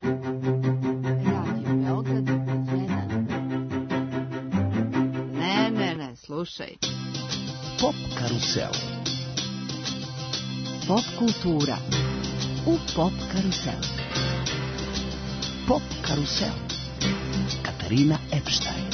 Radio Beograd, 1. Ne, slušaj. Pop karusel. Pop kultura u Pop karusel. Pop karusel. Katarina Epštajn.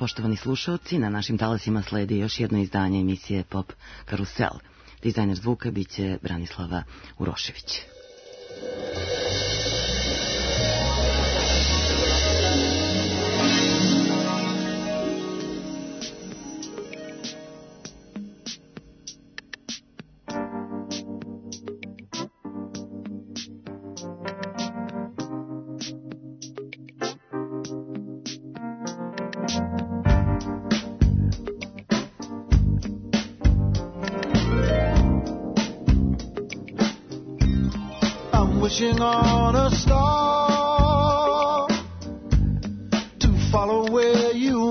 poštovani slušaoci, na našim talasima sledi još jedno izdanje emisije Pop Karusel. Dizajner zvuka biće Branislava Urošević. Wishing on a star to follow where you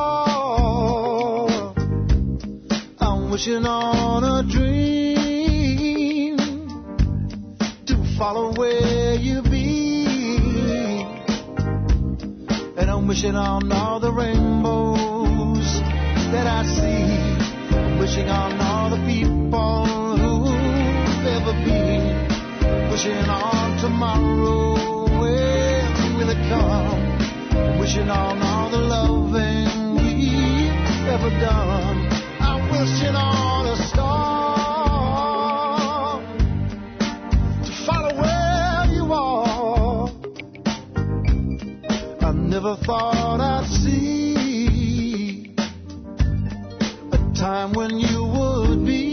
are. I'm wishing on a dream to follow where you be. And I'm wishing on all the rainbows that I see. I'm wishing on all the people who've ever been. Wishing on tomorrow, when will it come? Wishing on all the loving we've ever done. I'm wishing on a star to follow where you are. I never thought I'd see a time when you would be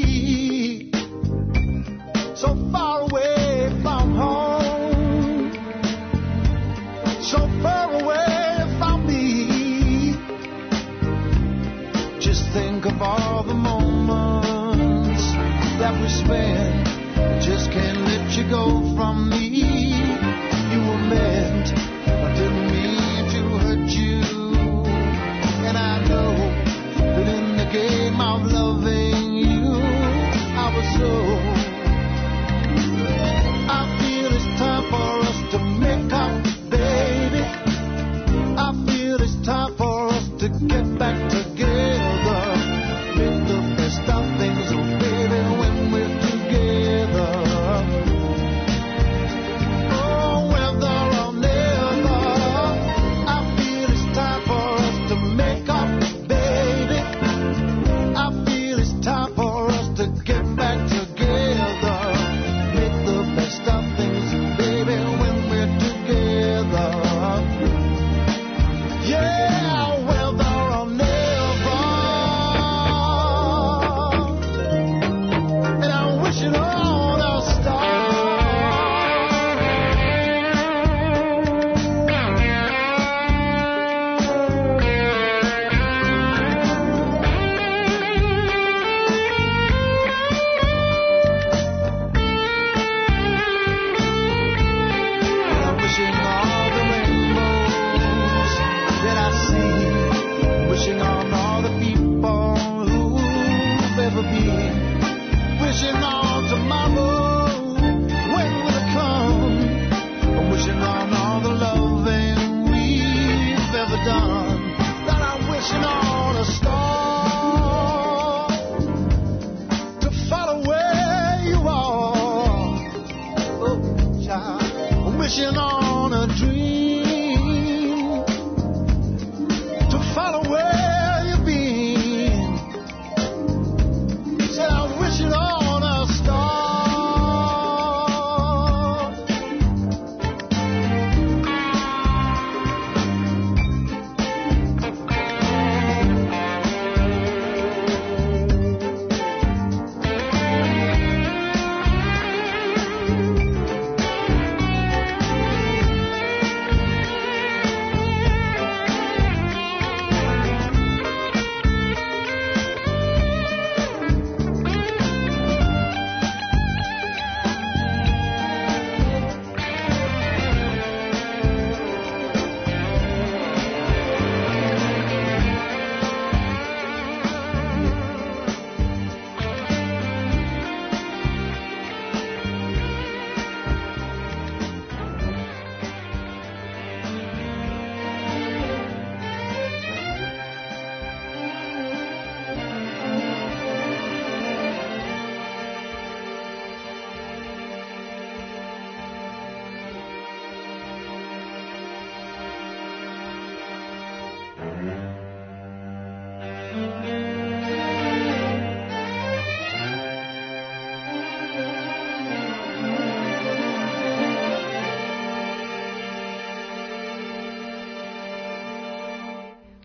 so far away from home, so far away from me. Just think of all the moments that we spent. I just can't let you go from me. You were meant, I didn't mean to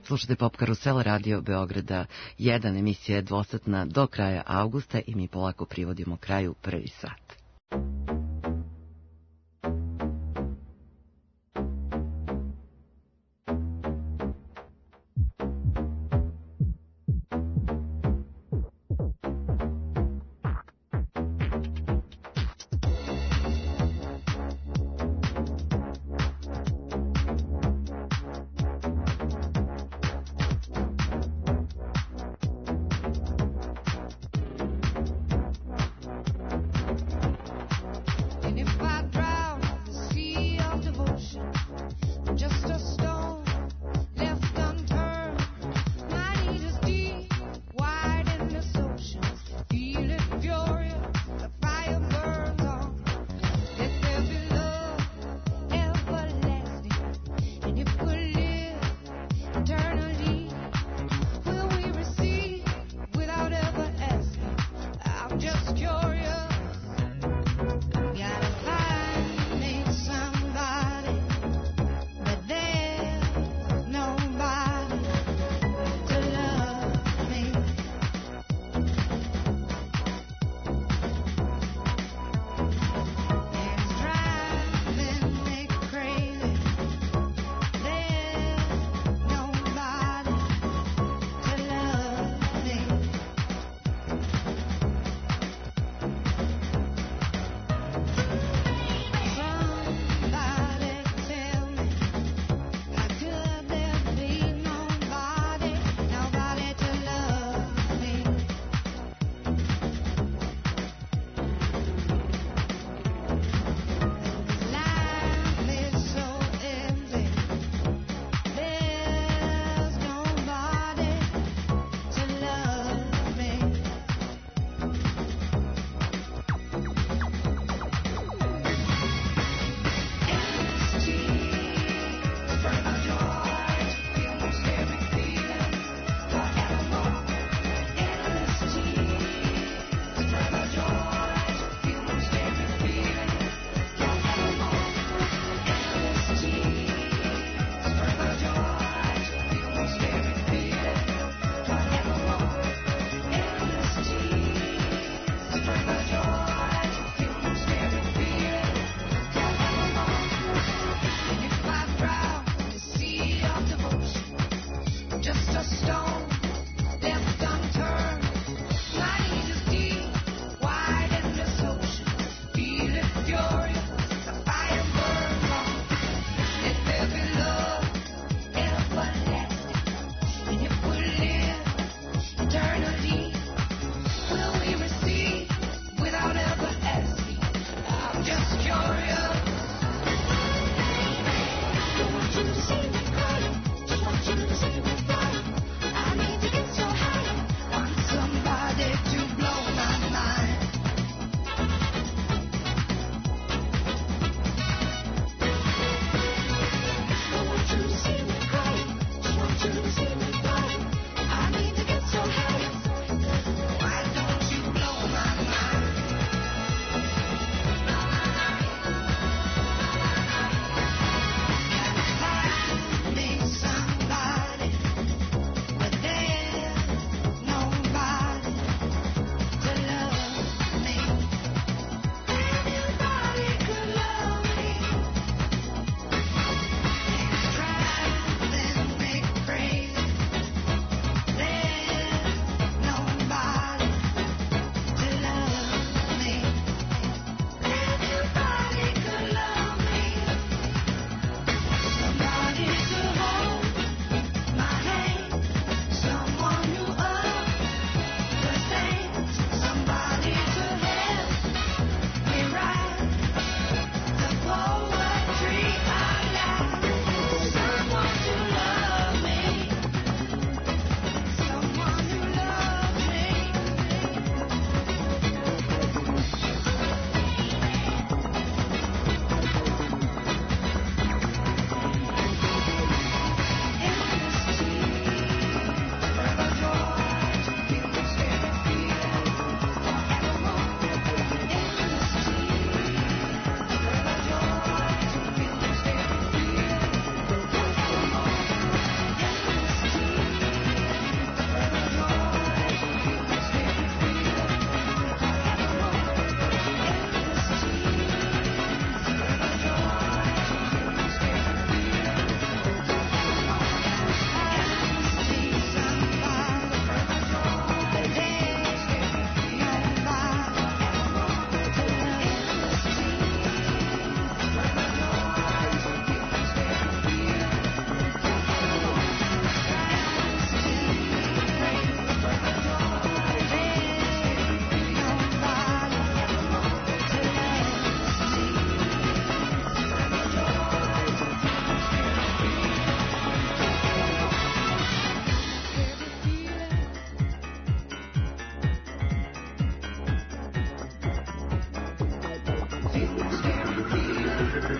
Slušate Pop Karusel, Radio Beograda 1, emisija je dvosatna do kraja avgusta i mi polako privodimo kraju prvi sat.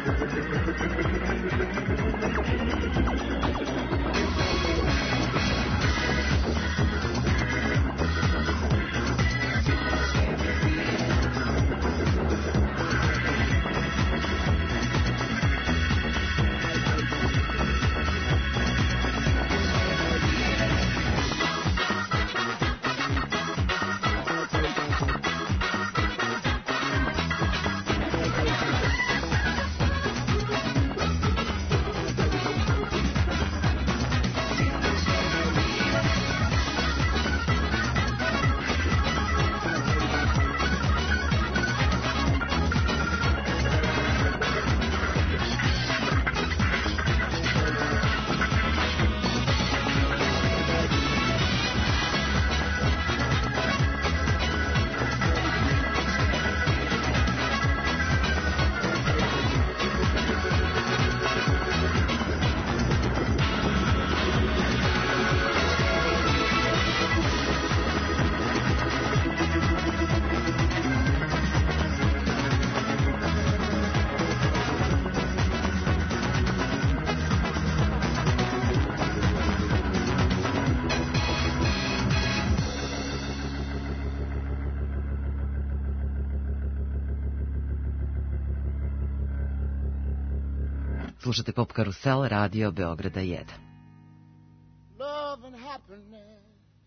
Slušate Pop Karusel, radio Beograda 1. Love and happiness,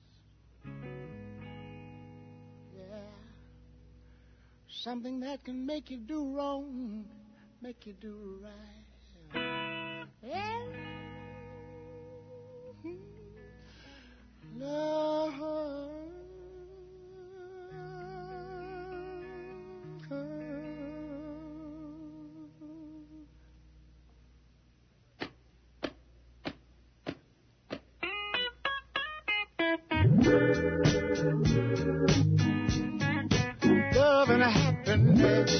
yeah, something that can make you do wrong, make you do right, yeah. Love. Love and happiness.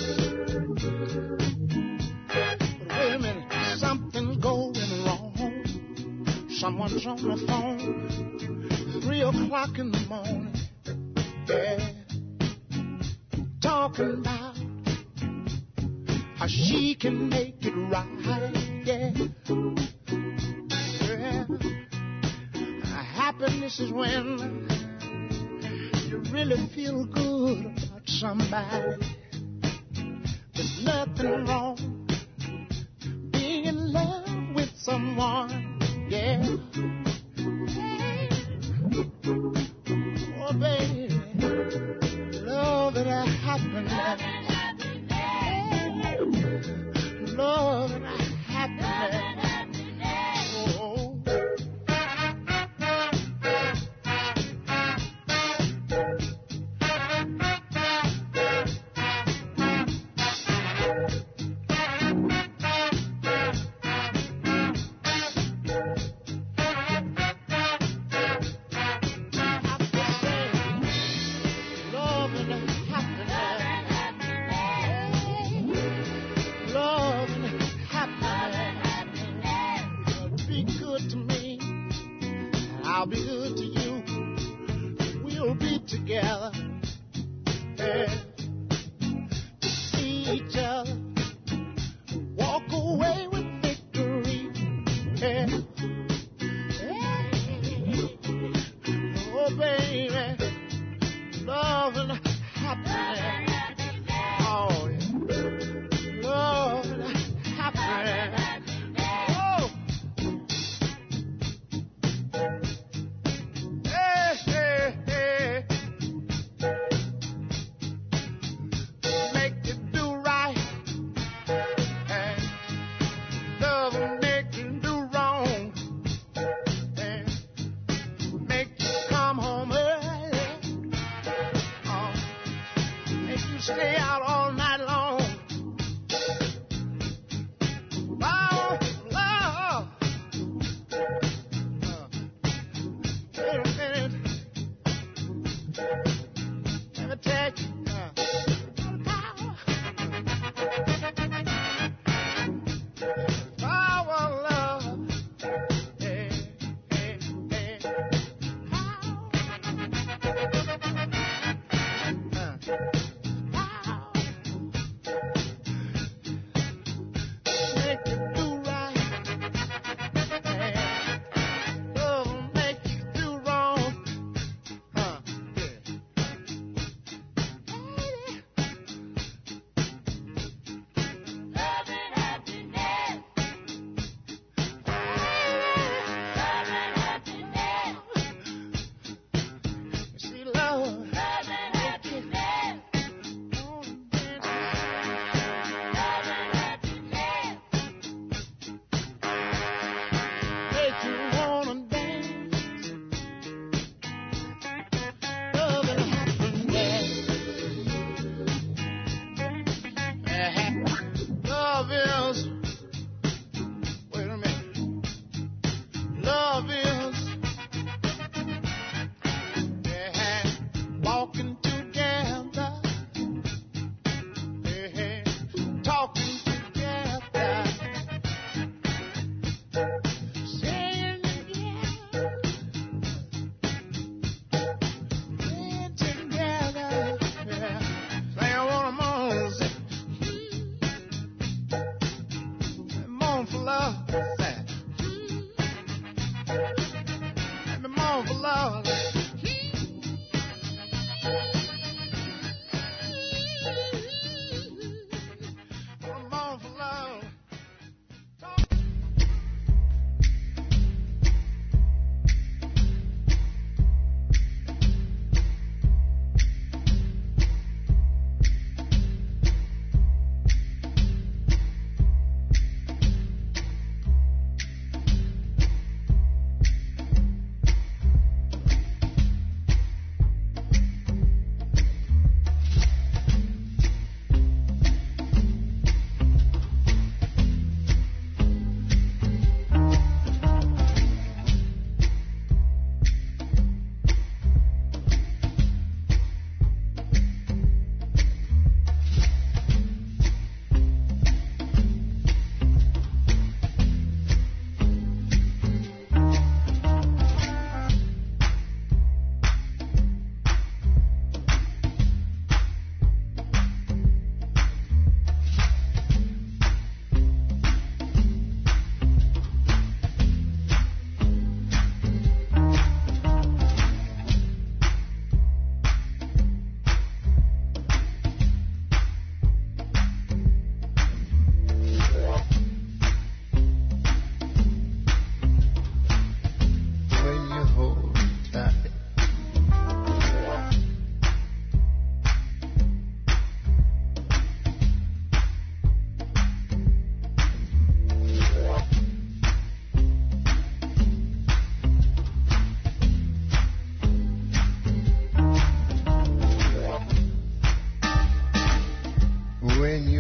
But wait a minute, something's going wrong. Someone's on the phone, 3 o'clock in the morning, yeah, talking about how she can make it right, yeah. Happiness is when you really feel good about somebody. There's nothing wrong being in love with someone, yeah. Oh, baby, love and happiness. Love and happiness.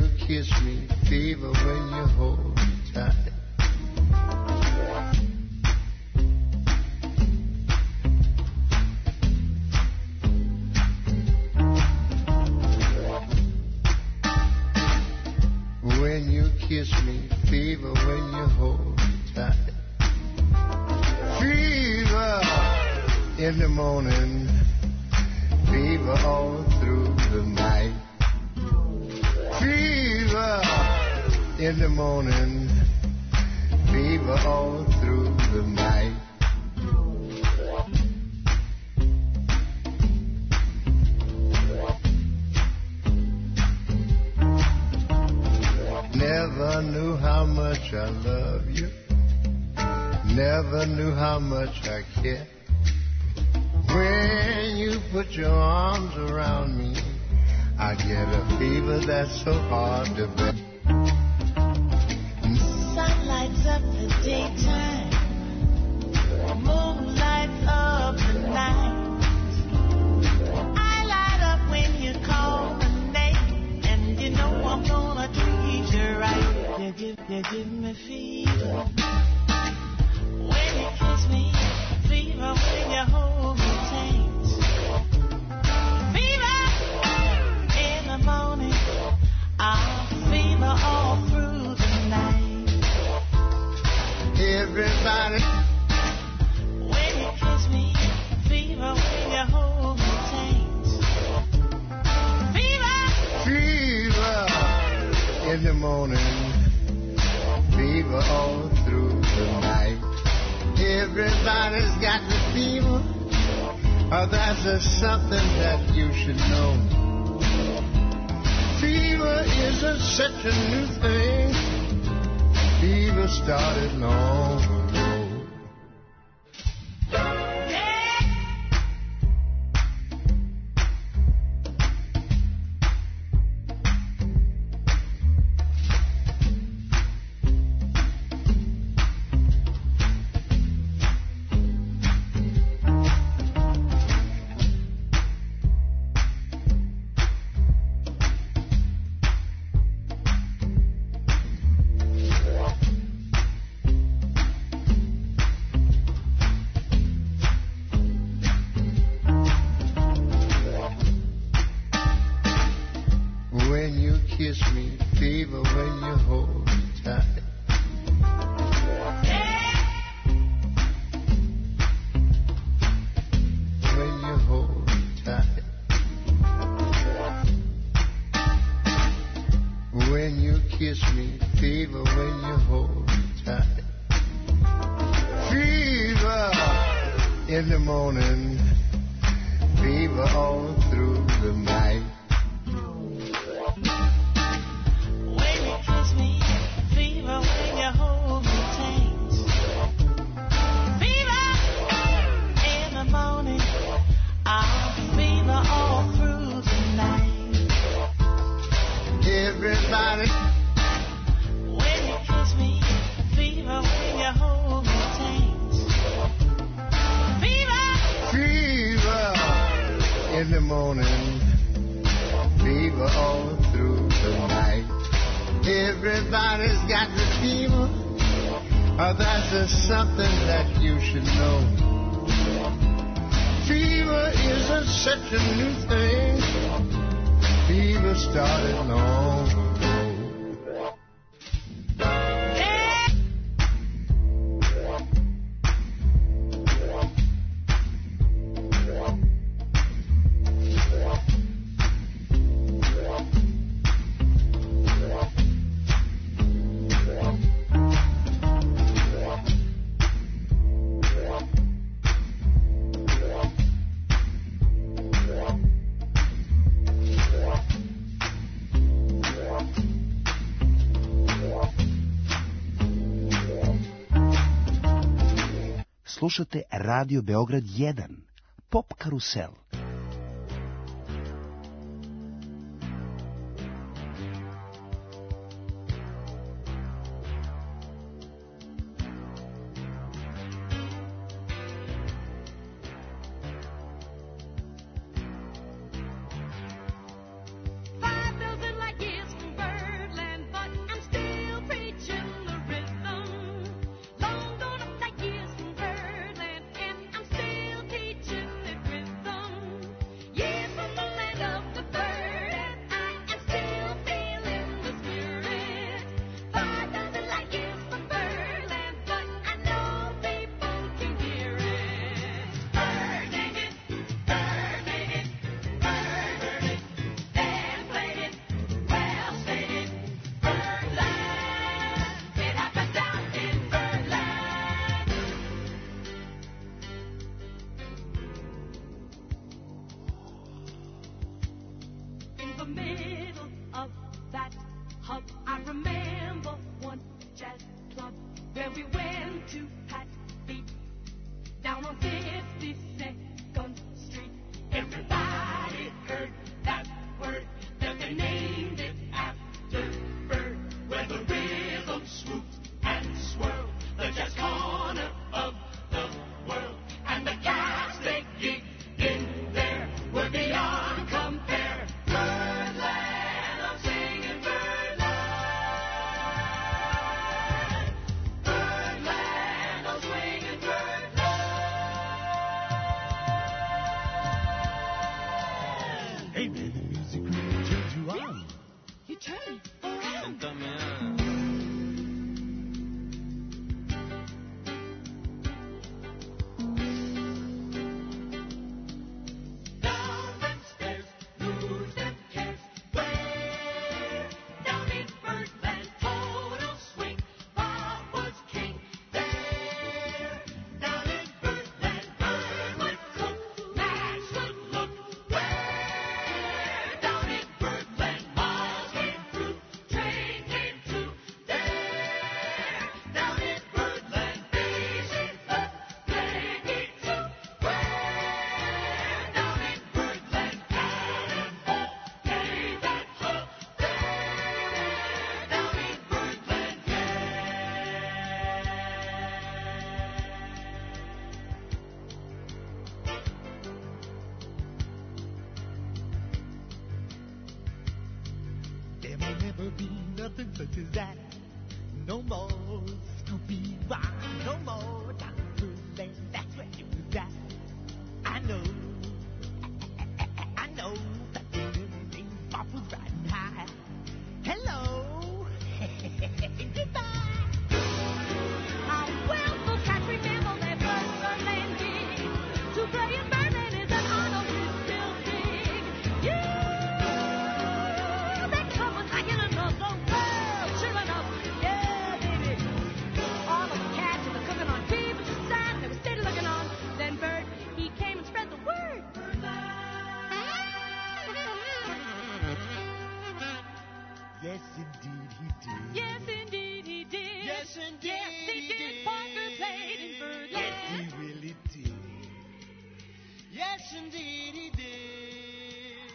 kiss me, fever when you hold me tight. When you kiss me, fever when you hold me tight. Fever in the morning, fever all through the night. Fever in the morning, fever all through the night. Never knew how much I love you. Never knew how much I care. When you put your arms around me, I get a fever that's so hard to bear. Sun lights up the daytime, moon lights up the night. I light up when you call my name, and you know I'm gonna treat you right. You give me fever when you kiss me, fever when you hold me tight. Morning, I'll fever all through the night. Everybody, when you kiss me, fever when you hold me tight. Fever, fever in the morning, fever all through the night. Everybody's got the fever. Oh, that's just something that you should know. Fever isn't such a new thing. Fever started long ago. Kiss me, fever when you hold me tight. When you hold me tight. When you kiss me, fever when you hold me tight. Fever in the morning, fever all through the night. Everybody, when you kiss me, fever when you hold me tight. Fever, fever in the morning, fever all through the night. Everybody's got the fever. Oh, that's just something that you should know. Fever isn't such a new thing. Fever started long ago. Slušate Radio Beograd 1, Pop Karusel. Fire building like it's from bird. to that. No more Scooby-Doo, no more Dr. Lane. That's where it was at. I know that the living Bob was riding high. Hello, goodbye. Well, folks can't remember their first landing. To play in Berlin is an honor we still dig. Yeah, that club was hanging in the world, children up. Yeah, baby. All of the cats and the cooking on tea, but just sat and they were steady looking on. Then Bert, he came and spread the word. Yes, indeed he did. Yes, indeed he did. Yes, indeed yes, he did. Parker played in Birdland. Yes, he really did. Yes, indeed he did.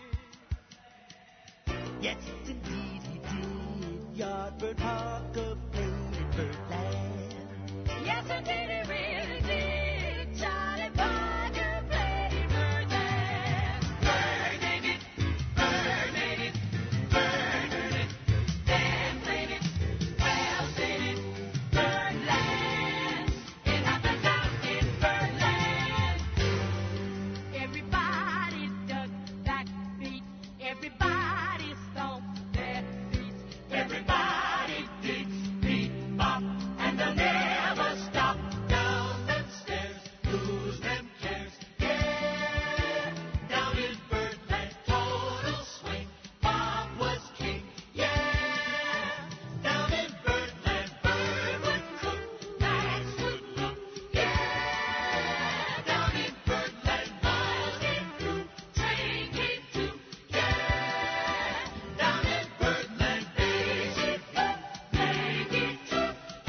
Yes, indeed he did. Yardbird Parker played in Birdland. Yes, indeed he really did. Charlie Parker played in Birdland. Bird made it. Bird made it. Bird heard it. Dan played it. Well said it. Birdland. It happens out in Birdland. Everybody dug that beat. Everybody stomped their feet. Everybody did beat bop, and they'll never stop. Down them stairs, lose them cares. Yeah, down in Birdland, total swing. Bob was king. Yeah, down in Birdland, Bird would cook, Max would look. Yeah, down in Birdland, Miles came through, Train came too. Yeah, down in Birdland, Daisy Flew, Meg it too.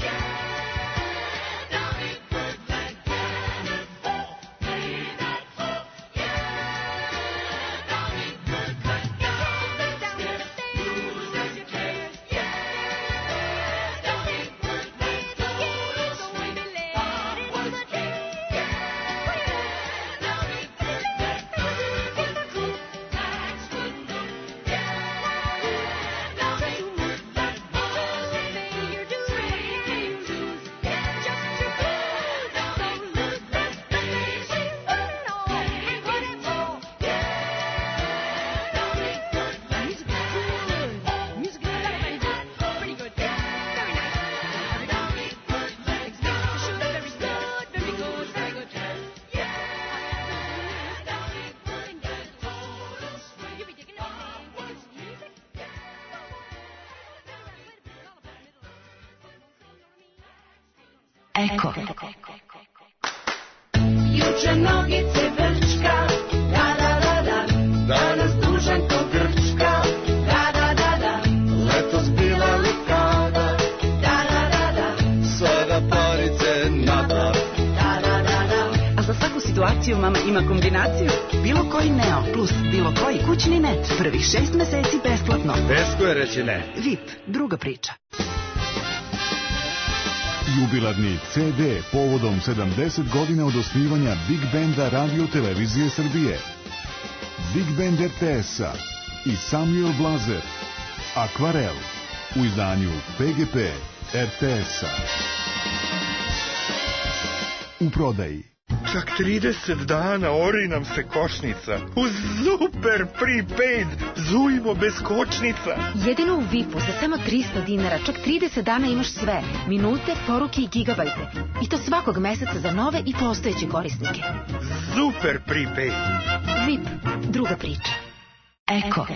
Yeah, down in Birdland, Cannonball, play that hole. Yeah, down in Birdland, down the stairs, lose them cares. Yeah, down in Birdland, total swing. Bob was king. Yeah, down in Birdland, Bird would cook, Max would look. Yeah, down in Birdland, Miles came through, Train came too. Yeah, just to prove don't lose that space. Put it on and put it on. Yeah, down in Birdland, music is good. Music is pretty good. Very nice. Down in Birdland, makes me shoot very good, very good, very good. Yeah, down in Birdland, total swing. You be digging it, it's music. Eko. Juče nogice brčka, da, danas dužan ko Grčka, da, Letos bila likada, da, sada parice nada. A za svaku situaciju mama ima kombinaciju. Bilo koji Neo plus bilo koji kućni net. Prvih 6 meseci besplatno. Teško je reći ne. VIP, druga priča. Jubilarni CD povodom 70 godina od osnivanja Big Benda Radio Televizije Srbije. Big Band RTS-a i Samuel Blazer. Akvarel u izdanju PGP RTS-a. U prodaji. Čak 30 dana ori nam se košnica. Uz super prepaid zujmo bez kočnica. Jedino u VIP-u za samo 300 dinara, čak 30 dana imaš sve. Minute, poruke i gigabajte. I to svakog meseca za nove i postojeće korisnike. Super prepaid. VIP, druga priča. Eko.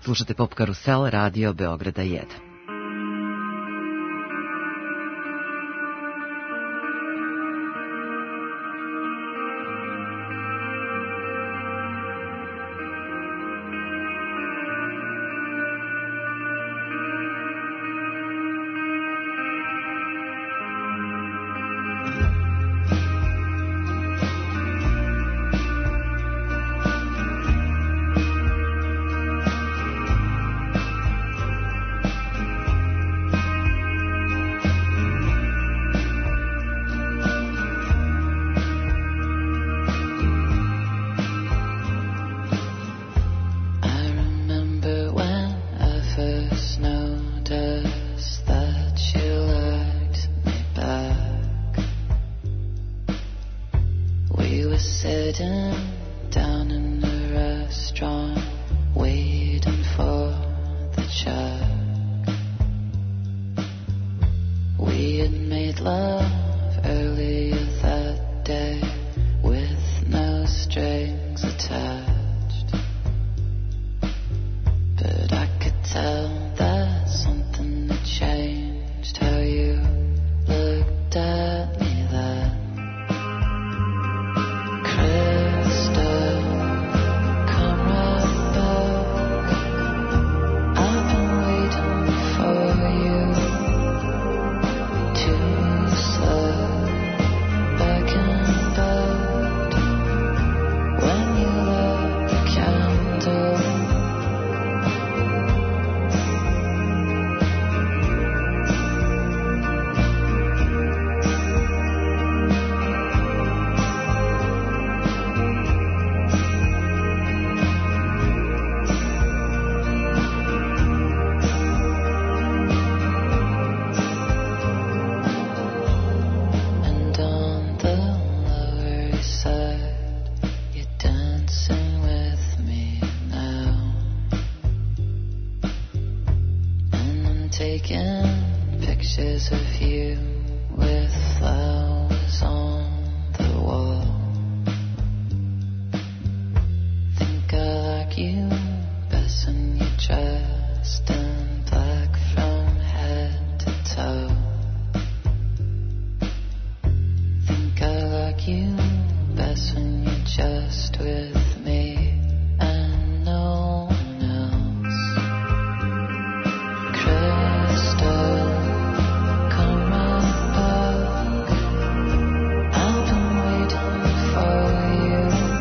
Slušate Pop Karusel, radio Beograda 1.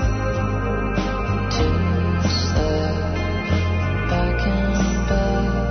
Back in bed.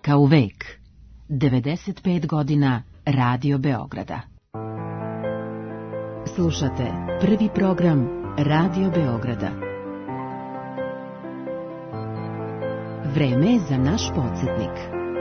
veka u vek. 95 godina Radio Beograda. Slušate prvi program Radio Beograda. Vreme je za naš podsjetnik.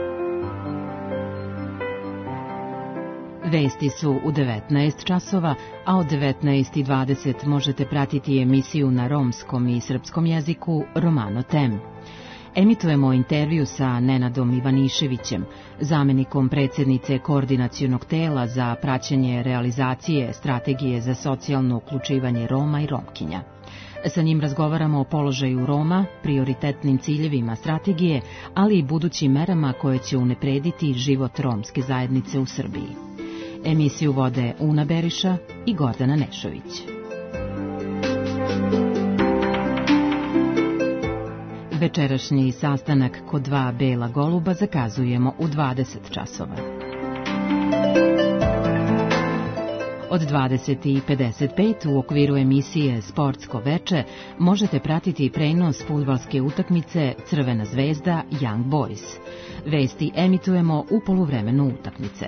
Vesti su u 19 časova, a od 19:20 možete pratiti emisiju na romskom i srpskom jeziku Romano Tem. Emitujemo intervju sa Nenadom Ivaniševićem, zamenikom predsjednice Koordinacionog tela za praćenje realizacije strategije za socijalno uključivanje Roma i Romkinja. Sa njim razgovaramo o položaju Roma, prioritetnim ciljevima strategije, ali i budućim merama koje će unaprediti život romske zajednice u Srbiji. Emisiju vode Una Beriša i Gordana Nešović. Večerašnji sastanak kod dva bela goluba zakazujemo u 20 časova. Od 20:55 u okviru emisije Sportsko veče možete pratiti prenos fudbalske utakmice Crvena zvezda Young Boys. Vesti emitujemo u poluvremenu utakmice.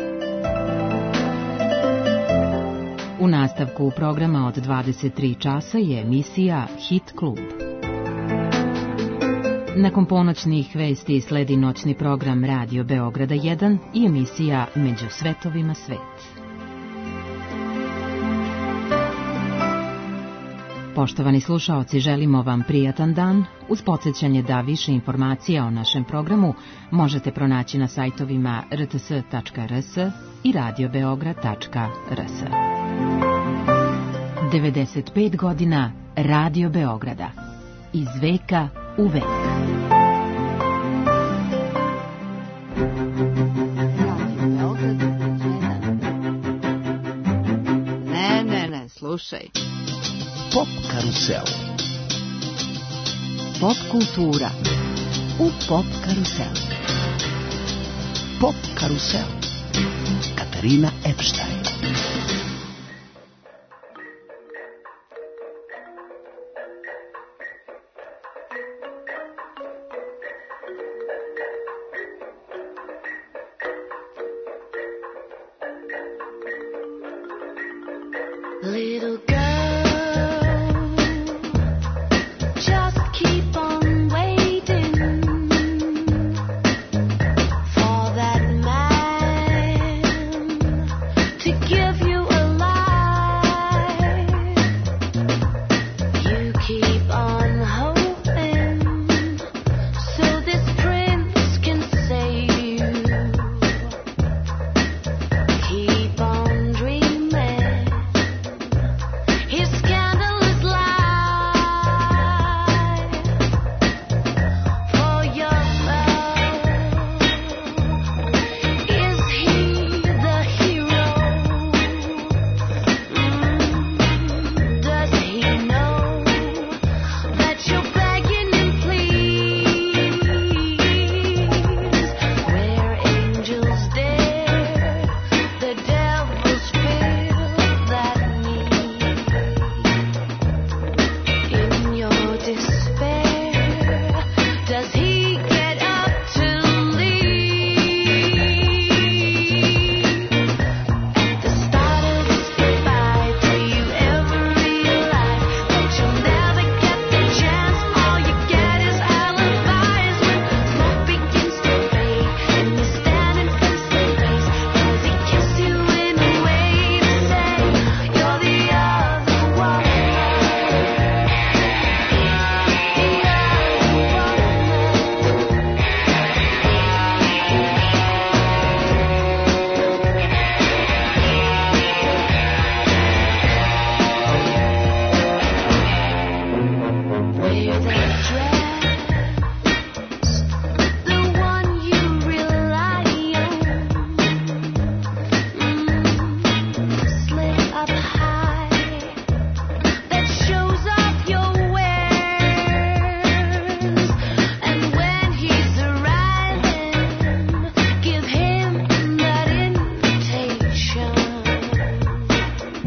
U nastavku programa od 23 časa je emisija Hit Klub. Nakon ponoćnih vesti sledi noćni program Radio Beograda 1 i emisija Među svetovima svet. Poštovani slušaoci, želimo vam prijatan dan, uz podsjećanje da više informacija o našem programu možete pronaći na sajtovima rts.rs i radiobeograd.rs. 95 godina Radio Beograda. Iz veka u vek. Ne, slušaj. Pop karusel. Pop kultura u Pop karusel. Pop karusel. Katarina Epstein. Little girl, just keep on waiting for that man to give you a life. You keep on hoping so this prince can save you. Keep on dreaming. His scandalous life for yourself. Is he the hero? Does he know that you're begging and please? Where angels dare, the devils feel that need. In your despair, does he get up to leave? At the start of his goodbye, do you ever realize that you'll never get the chance? All you get is alibis when smoke begins to fade and you're standing face to face. Does he kiss you in a way to say you're the other one? Wear that dress, the one you rely on. Slit up high, that shows off your wares. And when he's arriving, give him that invitation.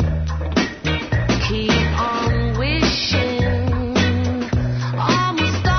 Keep on wishing, almost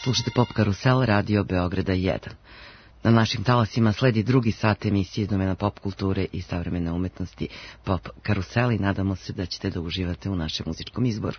Slušate Pop Karusel, Radio Beograda 1. Na našim talasima sledi drugi sat emisije iz domena pop kulture i savremene umetnosti Pop Karusel i nadamo se da ćete da uživate u našem muzičkom izboru.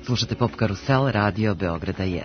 Slušate Pop Karusel, radio Beograda 1.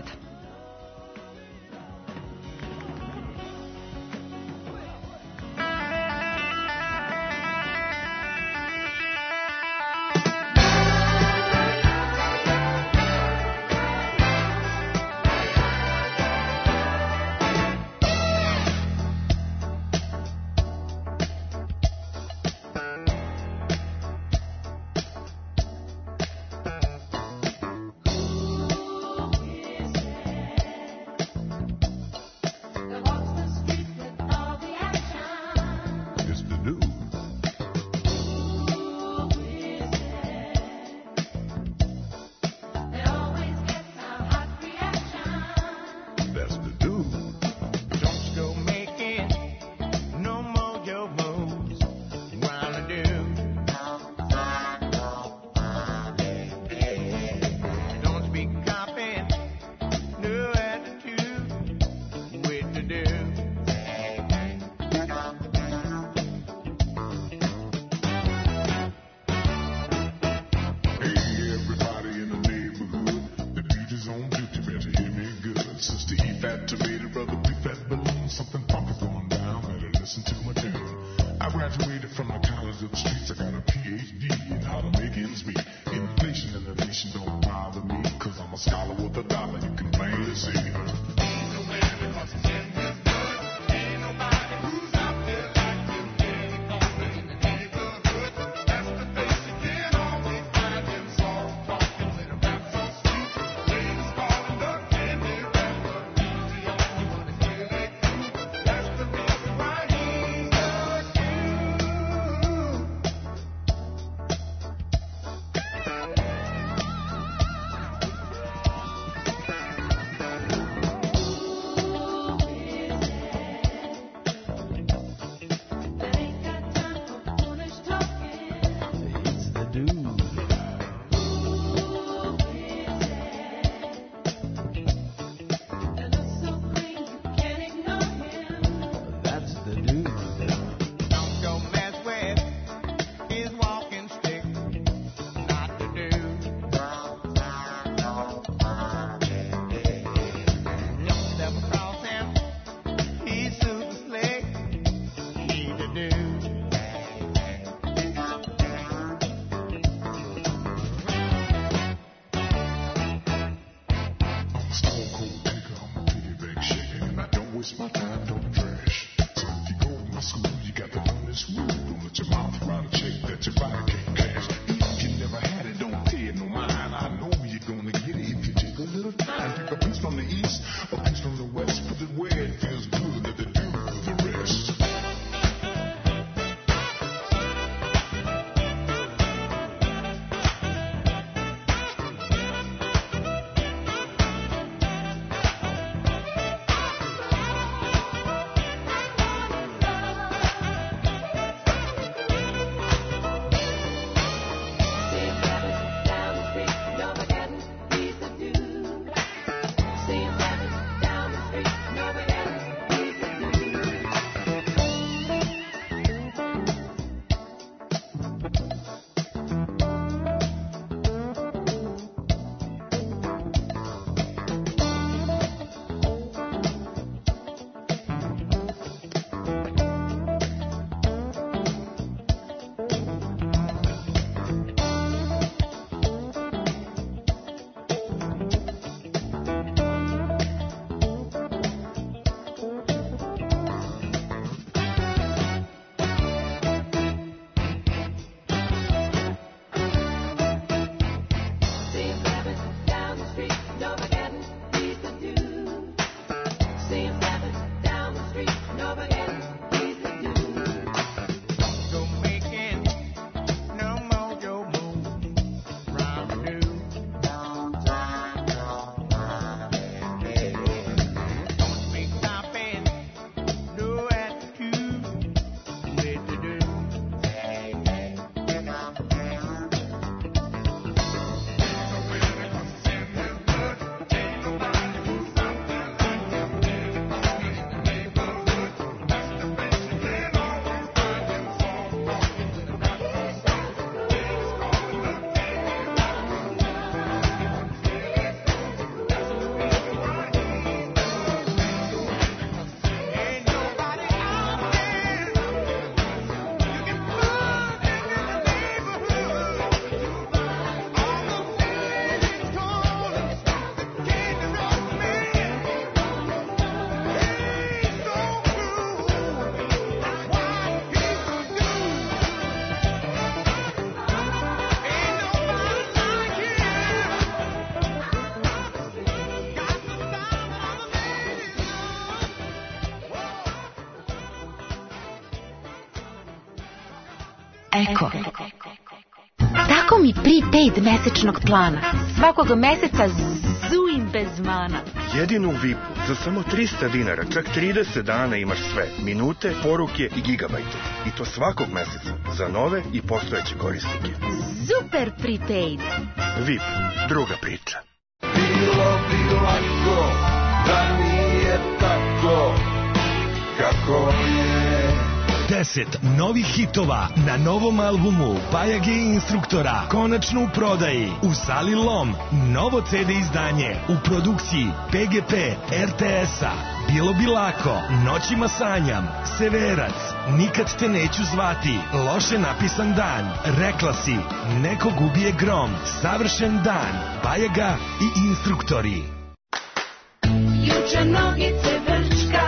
Eko. Tako mi prepaid mesečnog plana. Svakog meseca zujim bez mana. Jedino u VIP-u za samo 300 dinara, čak 30 dana imaš sve. Minute, poruke i gigabajte. I to svakog meseca za nove i postojeće korisnike. Super prepaid. VIP, druga priča. Bilo bi lako da nije tako kako je. 10 novih hitova na novom albumu Bajage i Instruktora konačno u prodaji u sali Lom. Novo CD izdanje u produkciji PGP RTS-a. Bilo bi lako, Noćima sanjam, Severac, Nikad te neću zvati, Loše napisan dan, Rekla si, Nekog ubije grom, Savršen dan, Bajaga i Instruktori. Juče nogice vrčka,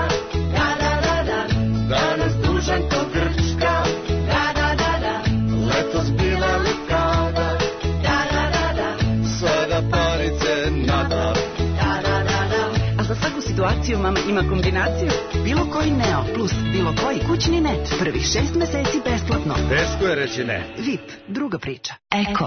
danas dužan ko Grčka, Letos bila lukava, sada parice nada. A za svaku situaciju mama ima kombinaciju. Bilo koji Neo plus bilo koji kućni net. Prvih 6 meseci besplatno. Teško je reći ne. VIP, druga priča. Eko.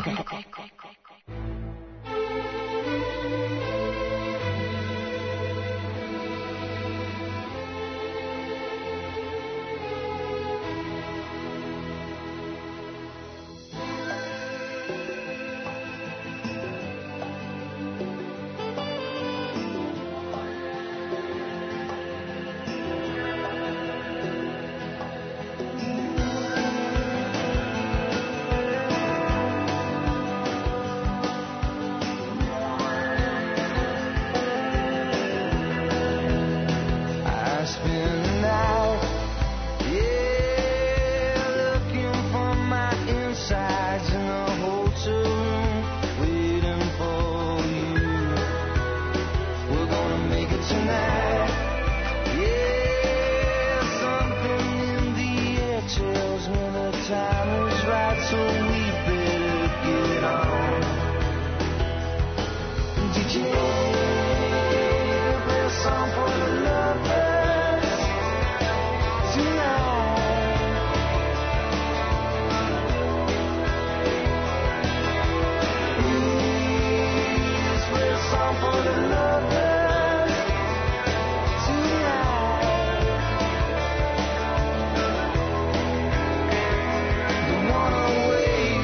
Away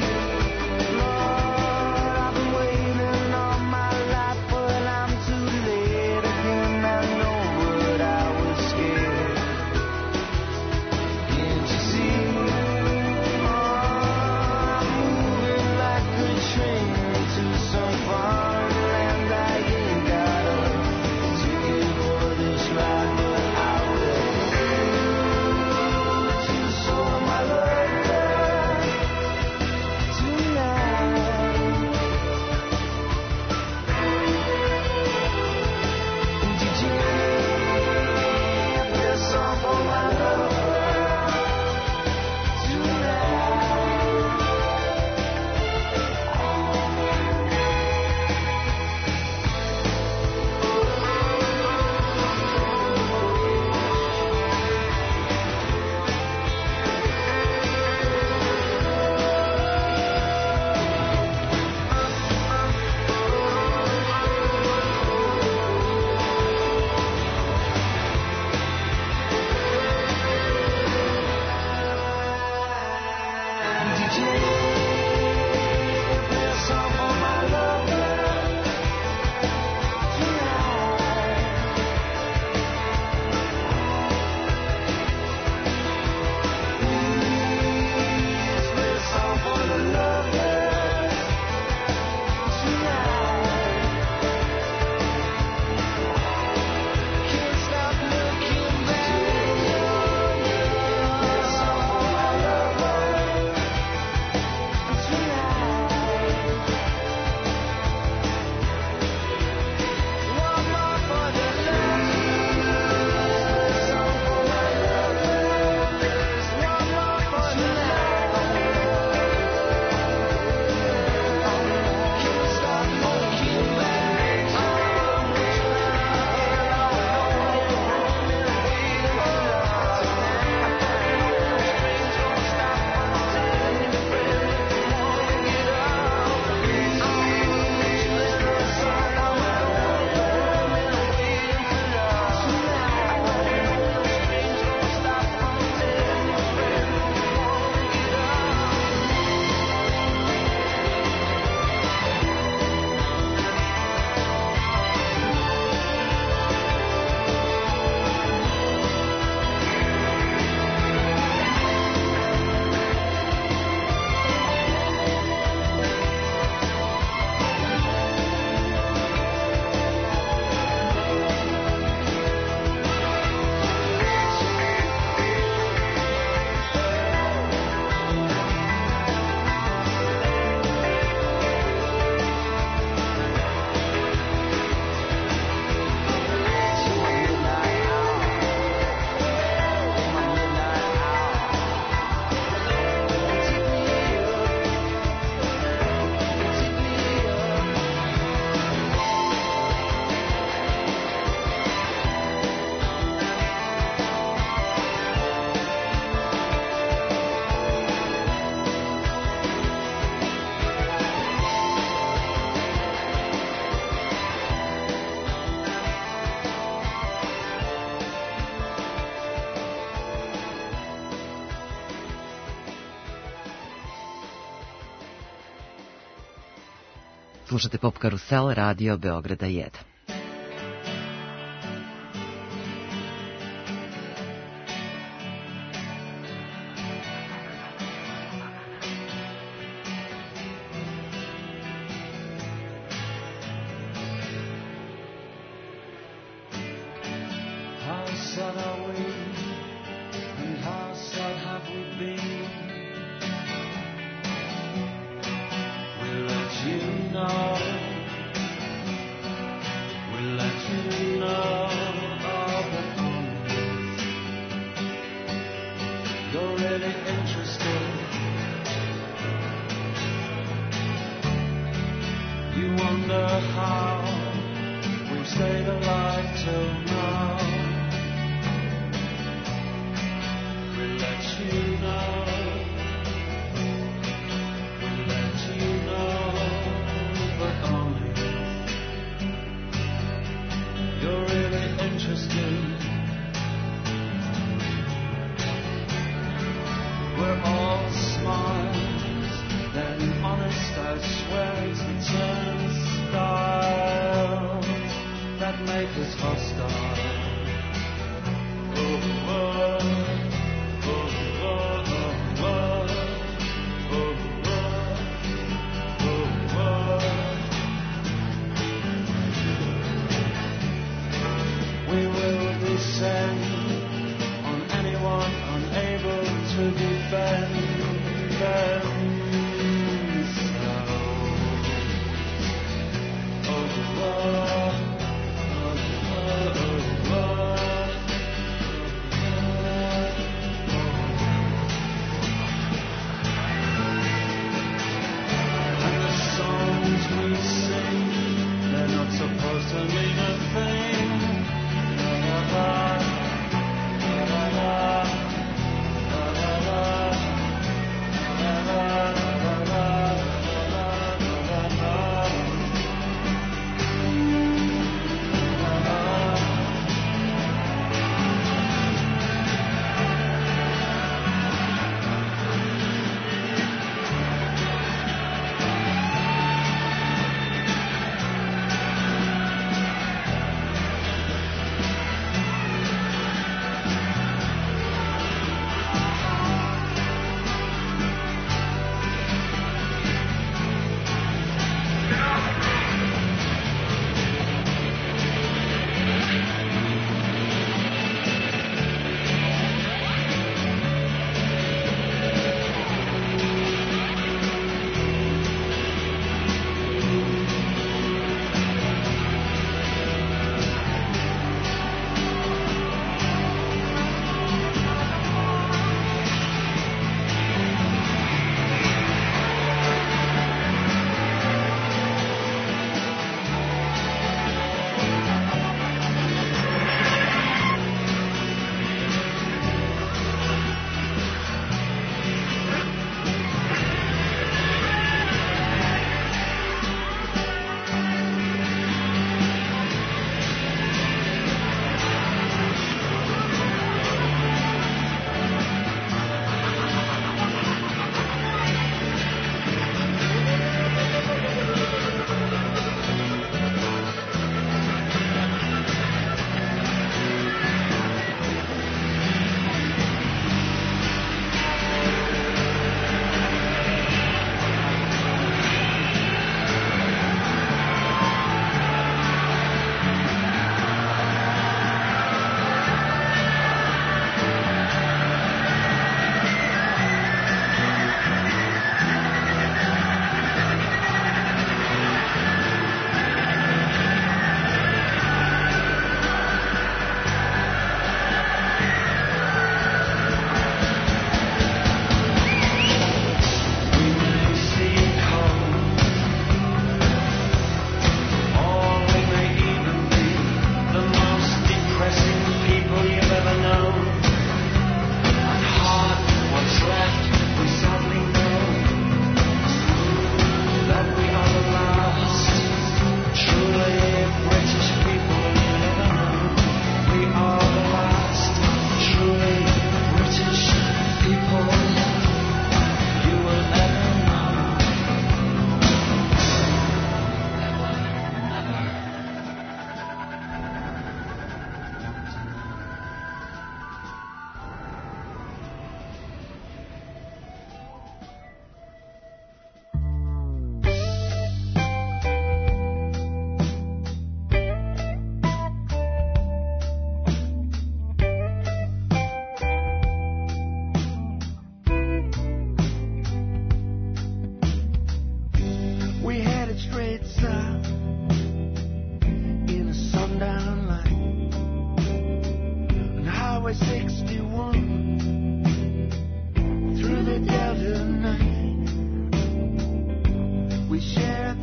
Slušate Pop Karusel, Radio Beograda 1.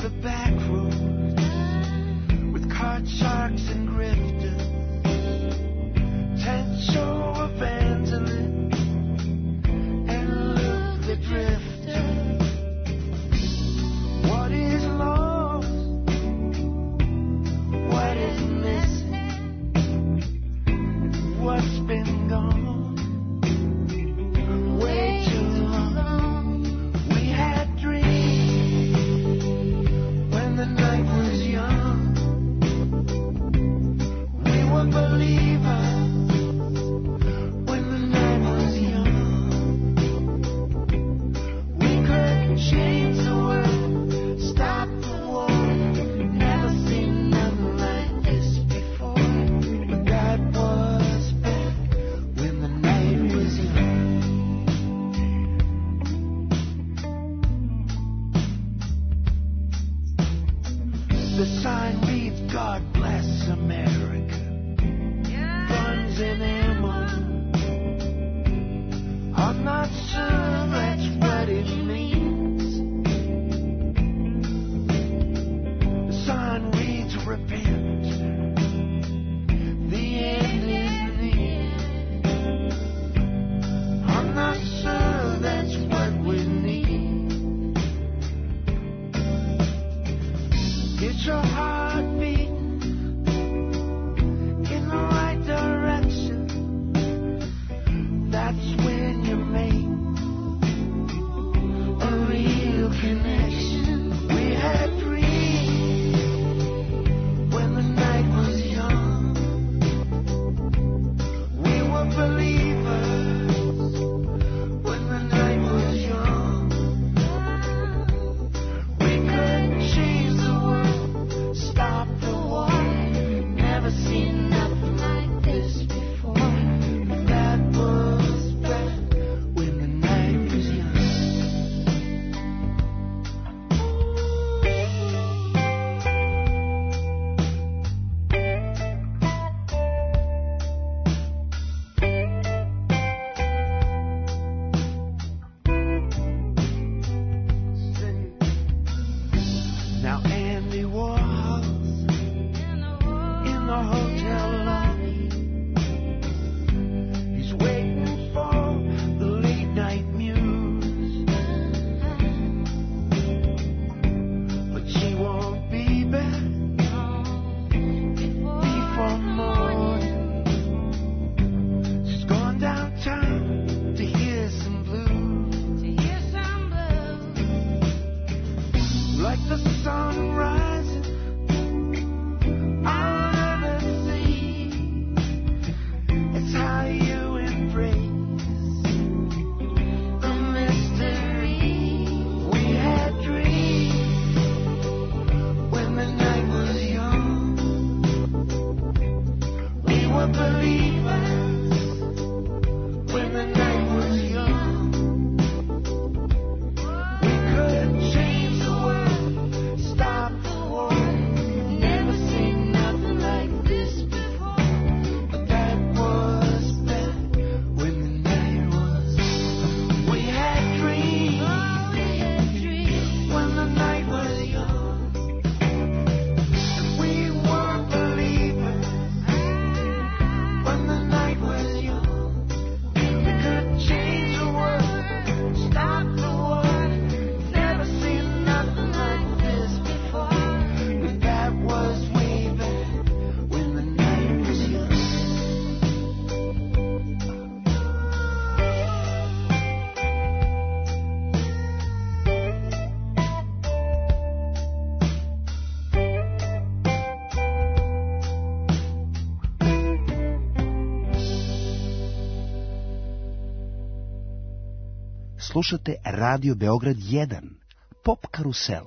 the back road with card sharks and grifters, tent show evangelists, and Luke the drifter. What is lost? What is missing? What's been gone? Way too long. We had dreams when the night was young. We were believers when the night was young. We could change the world, stop the war. Never seen nothing like this before. But that was back when the night was young. The sign reads, God bless America. Guns and ammo. I'm not sure that's what it means. The sign reads, repent. The end is near. I'm not sure that's what we need. Get your heart beating in the right direction. That's when you make a real connection. We had dreams when the night was young. We were believers when the night was young. We could change the world, stop the war. Never seen nothing like this before. But that was back when the night was young. Now Andy Warhol's in the hotel lobby. He's waiting for the late night muse, but she won't be back before morning. She's gone downtown to hear some blues. Like the sun rising out of the sea, it's how you embrace the mystery. We had dreams when the night was young. We were believers when the night was young. We could change the world, stop the war. Never seen nothing like this before. But that was back when the night was. We had dreams when the night was young. We were believers when the night was young. We could change the world, stop the war. Never seen nothing like this before. But that was way back when the night was young. Slušate Radio Beograd 1, Pop Karusel.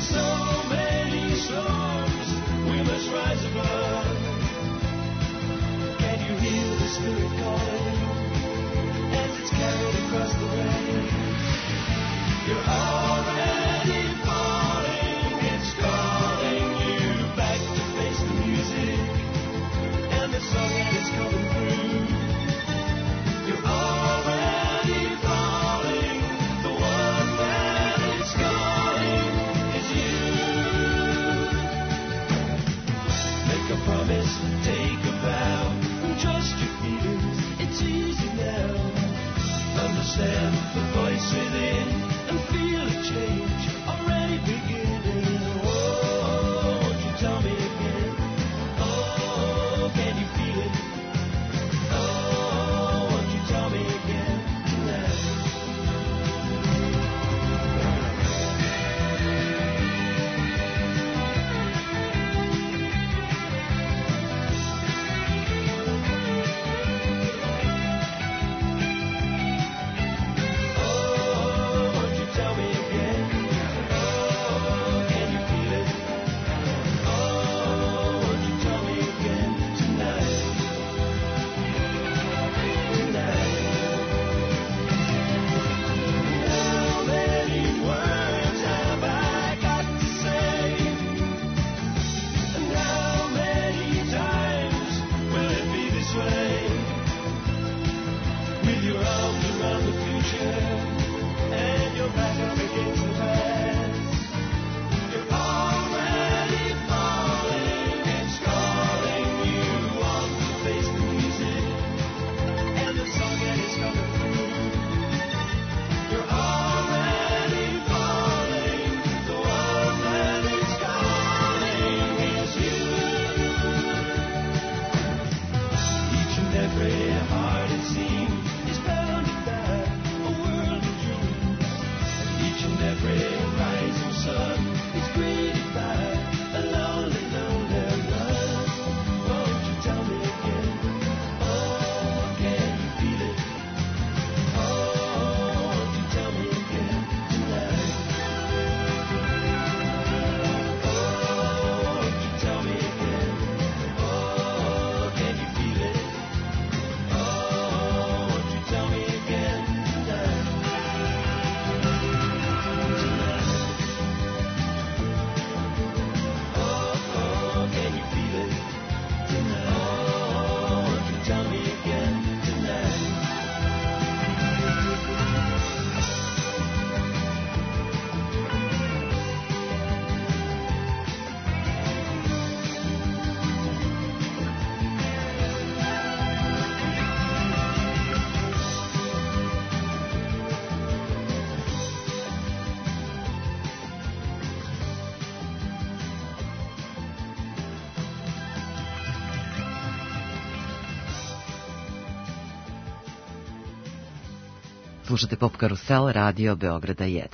Slušate Pop Karusel, radio Beograda 1.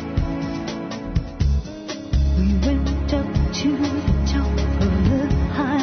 To the top of the high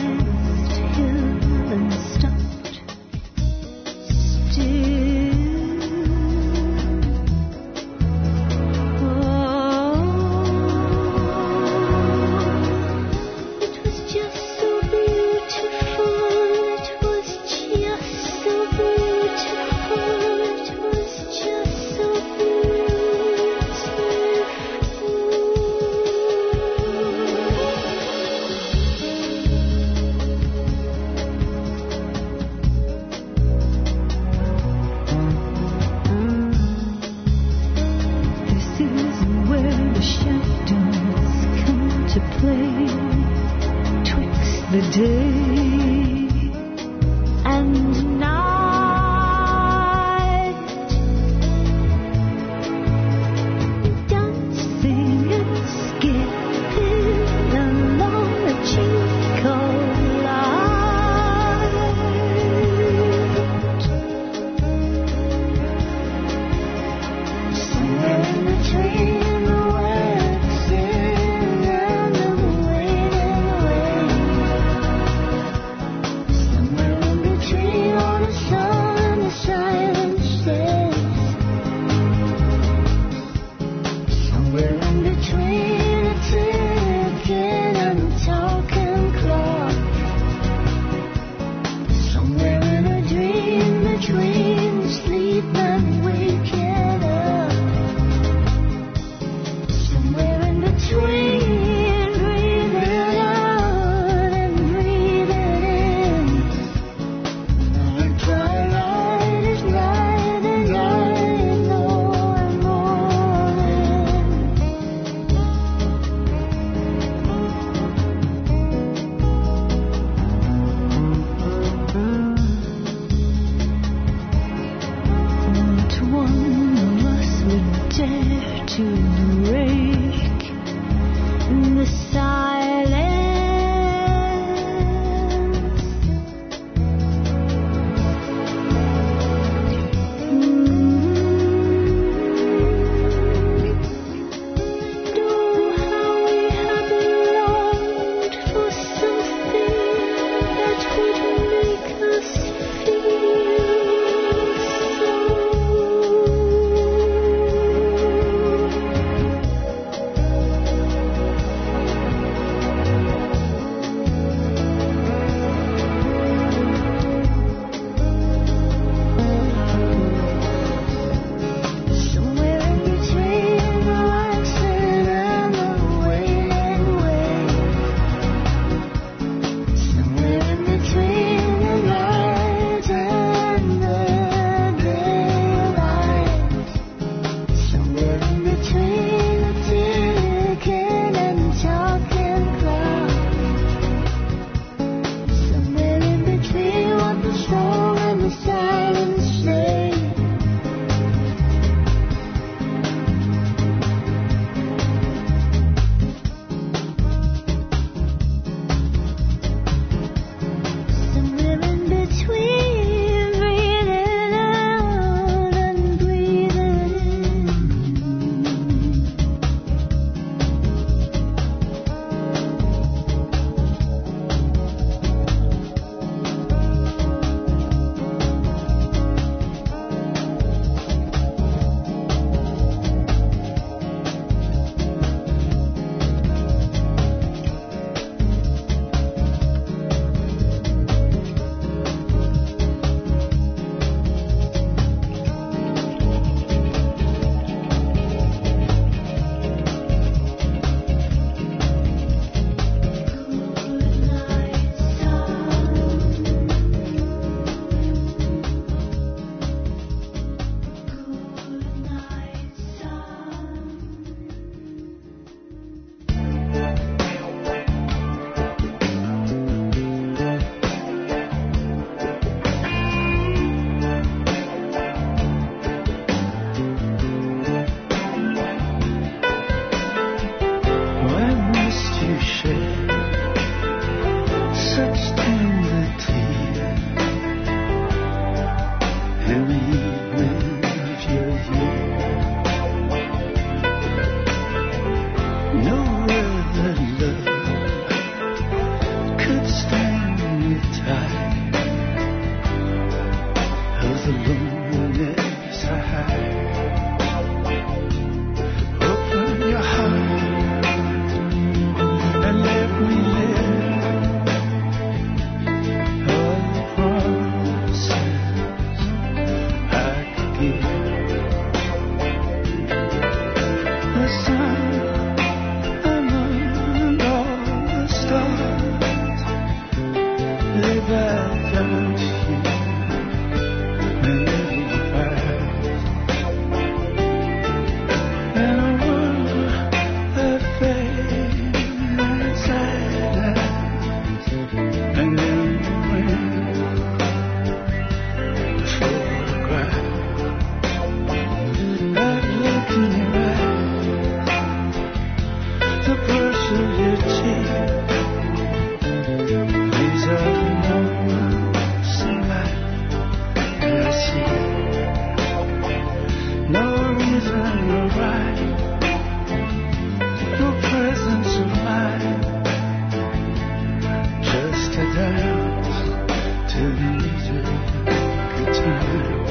easy. Good time.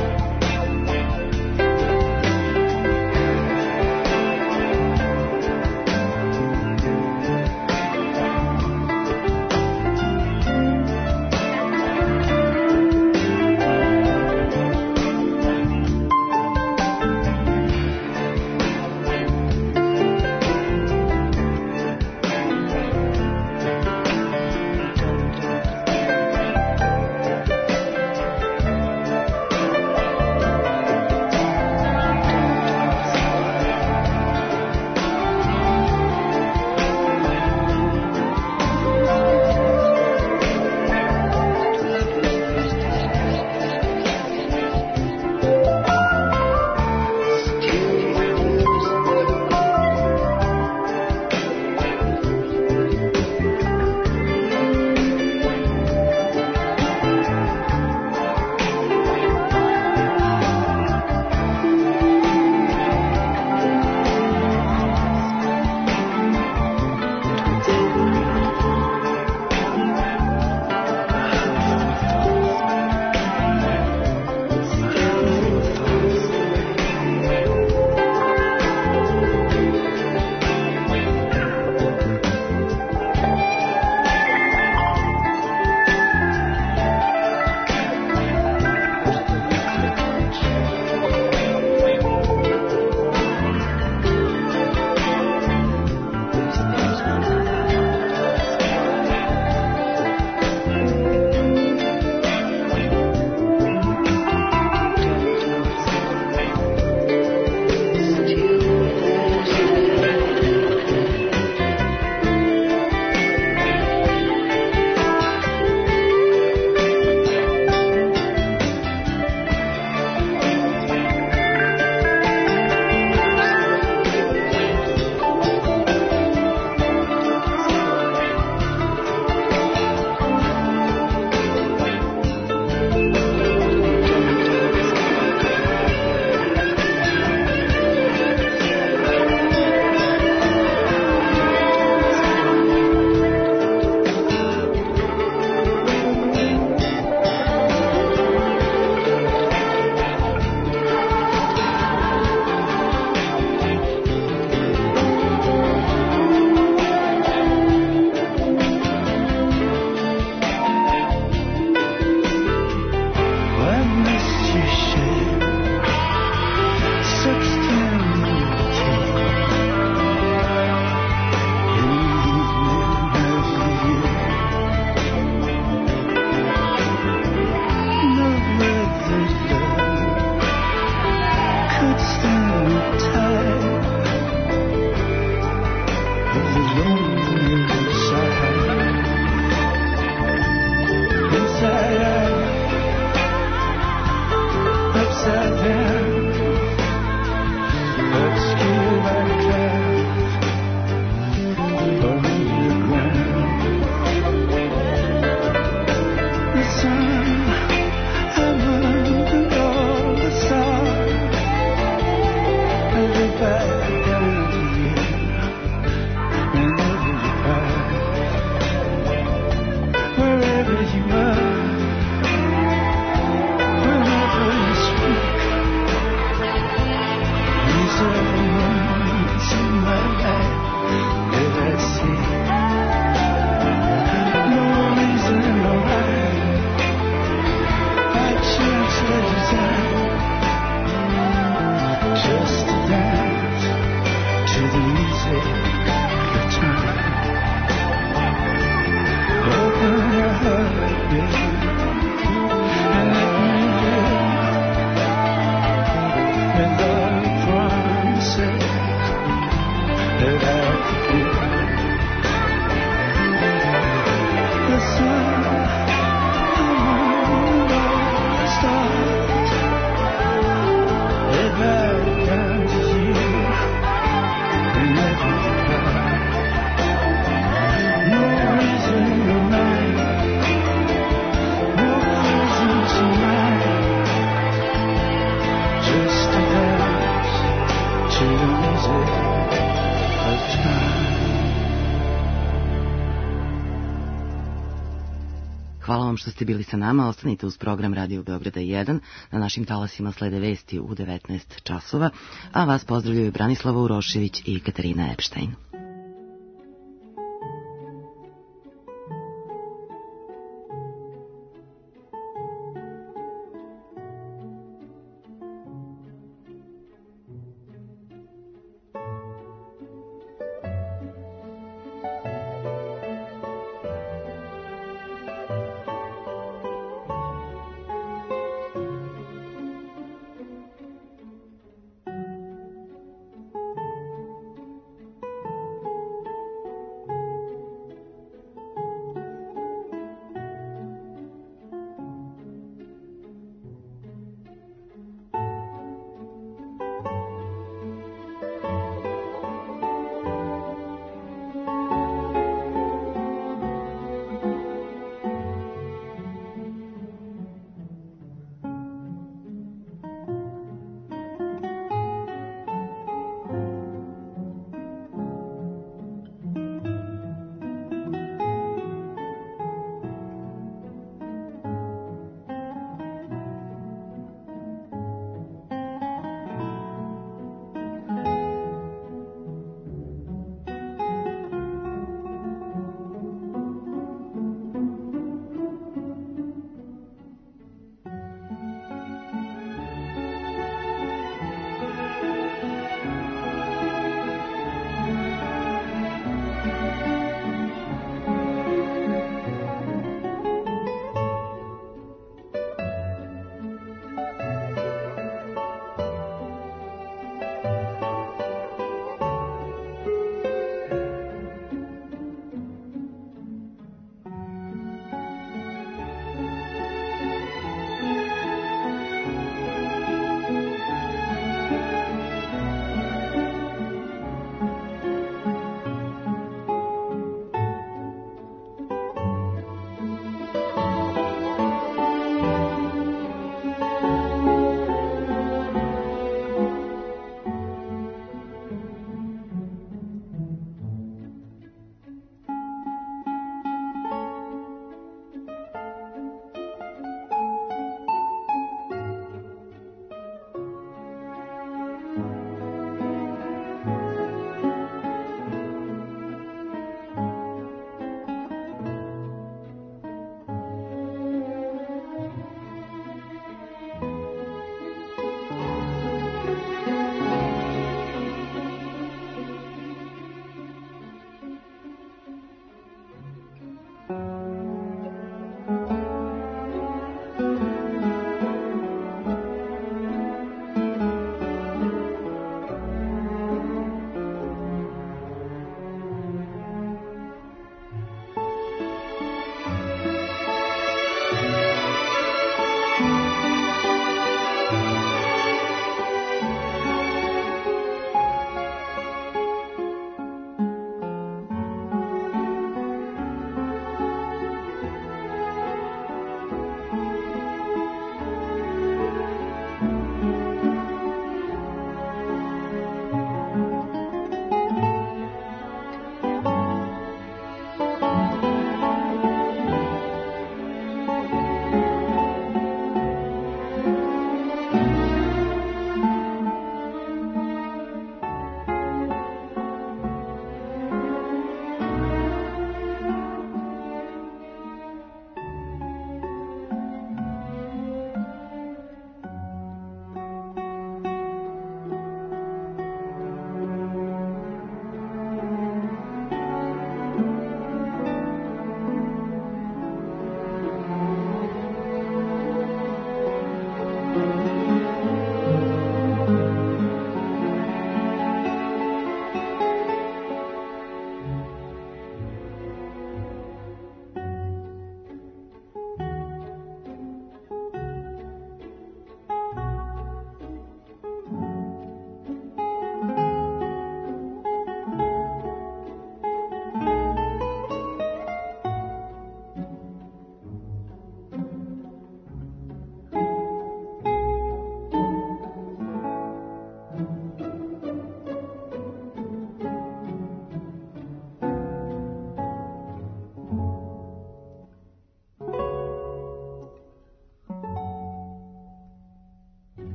Hvala vam što ste bili sa nama. Ostanite uz program Radio Beograda 1. Na našim talasima slede vesti u 19 časova, a vas pozdravljaju Branislava Urošević i Katarina Epštajn.